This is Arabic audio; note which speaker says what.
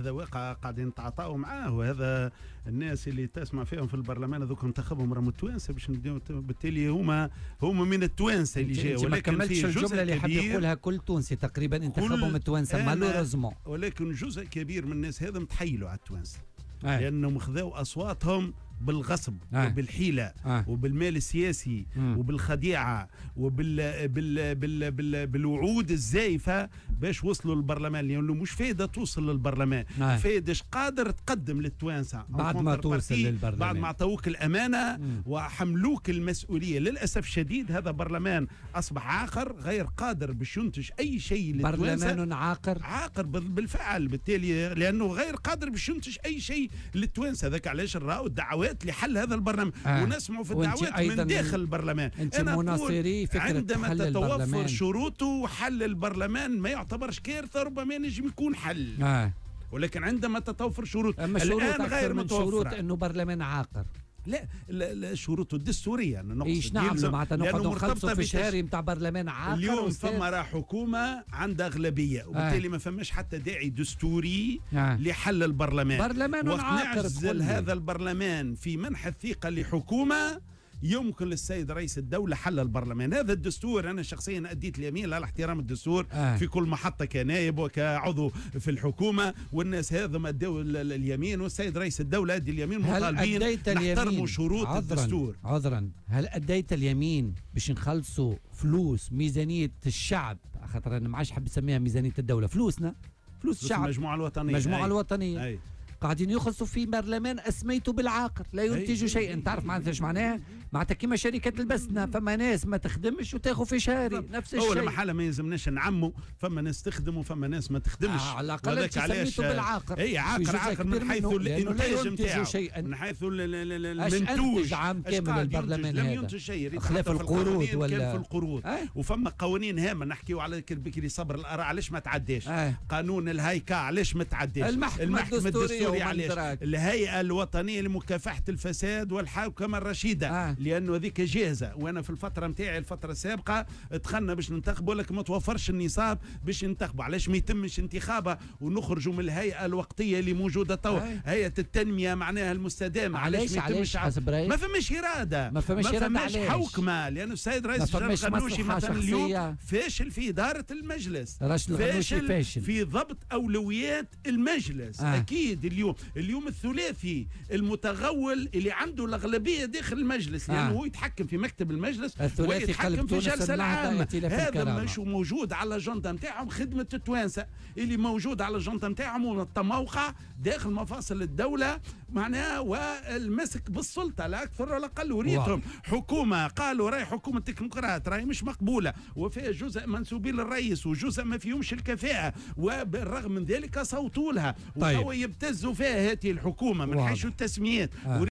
Speaker 1: هذا واقع قاعدين نتعاطاو معاه، وهذا الناس اللي تسمع فيهم في البرلمان هذوك انتخبهم راهم التوانسه باش بالتالي هما من التوانسه اللي جاوا.
Speaker 2: ولكن ما كملتش الجمله اللي حاب يقولها كل تونسي تقريبا انتخبهم التوانسه مالوريزمون،
Speaker 1: ولكن جزء كبير من الناس هذا متحيلوا على التوانسه لانهم خذوا اصواتهم بالغصب وبالحيله وبالمال السياسي وبالخديعه بالوعود الزايفه باش وصلوا للبرلمان، لانه مش فايده توصل للبرلمان، فايدش قادر تقدم للتوانسه
Speaker 2: بعد ما توصل للبرلمان،
Speaker 1: بعد ما اعطوك الامانه وحملوك المسؤوليه. للاسف الشديد هذا برلمان اصبح عاقر غير قادر باش ينتج اي شيء للتوانسه.
Speaker 2: برلمان عاقر
Speaker 1: بالفعل، بالتالي لانه غير قادر باش ينتج اي شيء للتوانسه. هذاك علاش نراو الدعوات لحل هذا البرلمان ونسمعوا في الدعوات من داخل البرلمان.
Speaker 2: انت مناصري فكره
Speaker 1: عندما تتوفر شروطه حل البرلمان ما يعتبرش كارثه، ربما ينجم يكون حل. ولكن عندما تتوفر شروط الان غير متوفره،
Speaker 2: شروط انه برلمان عاقر.
Speaker 1: لا شروطه الدستوريه
Speaker 2: ايش نعملوا معناتها نقعدوا نخلصوا في شهر نتاع برلمان عاقر.
Speaker 1: اليوم فما راه حكومه عندها اغلبيه وبالتالي ما فماش حتى داعي دستوري لحل البرلمان. وقت نعزل هذا البرلمان في منح الثقه لحكومه يمكن للسيد رئيس الدولة حل البرلمان. هذا الدستور أنا شخصيا أديت اليمين على احترام الدستور في كل محطة كنائب وكعضو في الحكومة، والناس هذا ما أدوا اليمين، والسيد رئيس الدولة أدي اليمين، مطالبين نحترموا شروط الدستور.
Speaker 2: عذرا، هل أديت اليمين باش نخلصوا فلوس ميزانية الشعب؟ خاطر أنا ما عادش حاب نسميها ميزانية الدولة، فلوسنا فلوس الشعب، المجموعة الوطنية قاعدين يخلصوا في برلمان اسميته بالعاقر لا ينتج شيئا. تعرف معناتها ايش معناها؟ معناتها كيما شركه البسنه، فما ناس ما تخدمش وتاخذ في شهري نفس الشيء.
Speaker 1: اول محاله ما يلزمناش نعموا، فما ناس تخدم وفما ناس ما تخدمش.
Speaker 2: على الاقل سميته بالعاقر.
Speaker 1: اي عاقر من حيث الانتاج نتاعو، من حيث المنتوج
Speaker 2: عام كامل البرلمان هذا
Speaker 1: لم ينتج شيء
Speaker 2: خلاف القروض
Speaker 1: ولا في القروض. وفما قوانين هامه نحكيو على بكري صبر الاراء علاش ما تعداش، قانون الهيكا علاش ما تعداش،
Speaker 2: المحكمه الدستوريه
Speaker 1: الهيئة الوطنية لمكافحة الفساد والحوكمة الرشيدة لأنه هذيك جاهزة. وأنا في الفترة متاعي الفترة السابقة دخلنا باش ننتخبوا لكن ما توفرش النصاب باش ننتخبوا. علاش ما يتمش انتخابها ونخرجوا من الهيئة الوقتية اللي موجودة توا، هيئة التنمية معناها المستدامة؟
Speaker 2: علاش
Speaker 1: ما فماش إرادة، ما فماش حوكمة، لأنه السيد رئيس الغنوشي مثلا اليوم فاشل في إدارة المجلس، فاشل في ضبط أولويات المجلس. أكيد اليوم الثلاثي المتغول اللي عنده الأغلبية داخل المجلس، لأنه هو يتحكم في مكتب المجلس ويتحكم في الجلسة العامة. هذا مش موجود على الجنطة نتاعهم خدمة التوانسة، اللي موجود على الجنطة نتاعهم التموقع داخل مفاصل الدولة معناها والمسك بالسلطة لا أكثر ولا أقل. وريتهم حكومة قالوا راهي حكومة تكنوقراط راهي مش مقبولة وفيها جزء منسوبين للرئيس وجزء ما فيهمش الكفاءة، وبالرغم من ذلك صوتوا لها وتوا يبتزوا فيها هذه الحكومة من حيث التسميات.